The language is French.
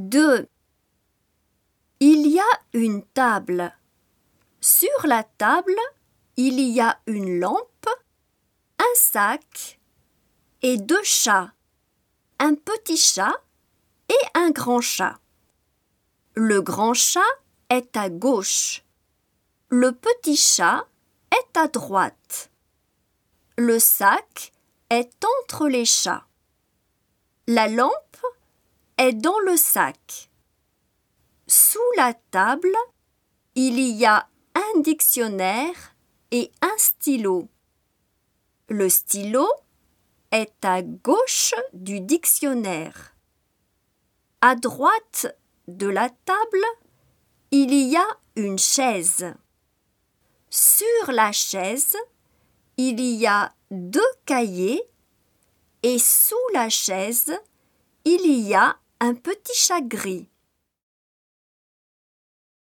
2. Il y a une table. Sur la table, il y a une lampe, un sac et 2 chats, un petit chat et un grand chat. Le grand chat est à gauche. Le petit chat est à droite. Le sac est entre les chats. La lampe est dans le sac. Sous la table, il y a un dictionnaire et un stylo. Le stylo est à gauche du dictionnaire. À droite de la table, il y a une chaise. Sur la chaise, il y a 2 cahiers et sous la chaise, il y a un petit chat gris.